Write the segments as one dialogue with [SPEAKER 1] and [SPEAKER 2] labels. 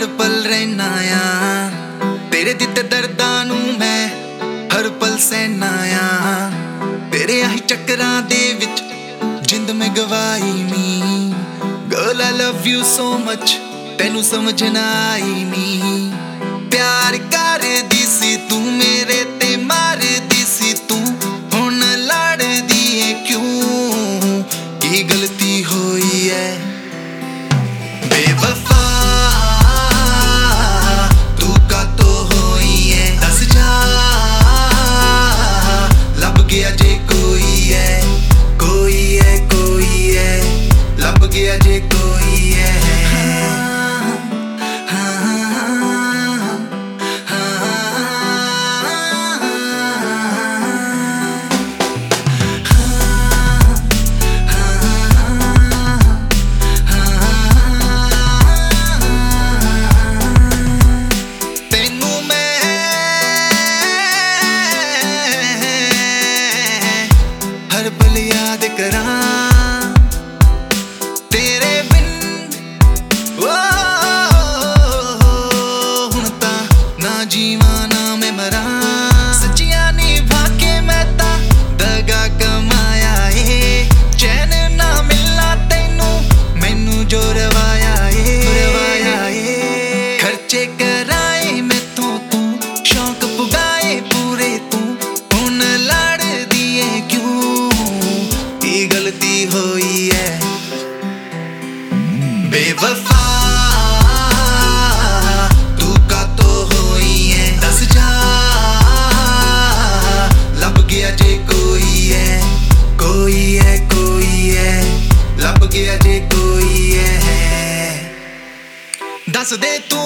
[SPEAKER 1] पल रहना आ तेरे दिते दर्दां नू मैं हर पल सहना आ तेरे आही चक्करां दे विच जिंद मैं गवाई नी girl I love you so much तेनू समझ ना आई नी प्यार कर दी सी तू मेरे ते मार दी सी तू हुण लड़दी है क्यों की गलती होई है बेवफा जे कोई है तेनू मैं हर पल याद करा जीवा ना मैं मरा सच्चियां निभा के मैं ता दगा कमाया है चैन ना मिलना तेनू मैनू जो रवाया है खर्चे कराए मैथों तू शौक पुगाए पूरे तू हुण लड़ दिए क्यों की गलती होई है बेवफा जे कोई है दस दे तू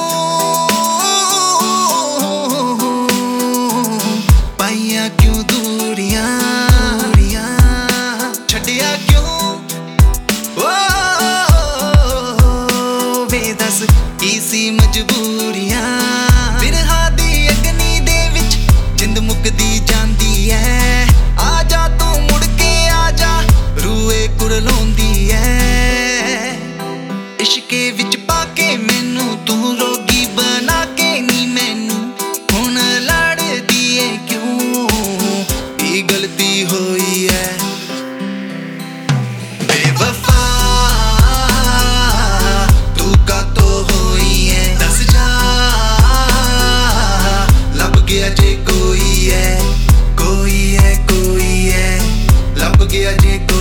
[SPEAKER 1] पाइया क्यों दूरियां छड़िया क्यों वे दस इसी मजबूरियां बिरहा दी अग्नि दे विच जिंद मुकदी जांदी है आ जा तू मुड़ के आ जा रूए कुरलोंदी इश्के विच पाके मैनू तू रोगी बना के नी मैनू हुण लड़ दिए क्यों की गलती होई है बेवफा तू का तो होई है दस जा लब गया जे कोई है लब गया जे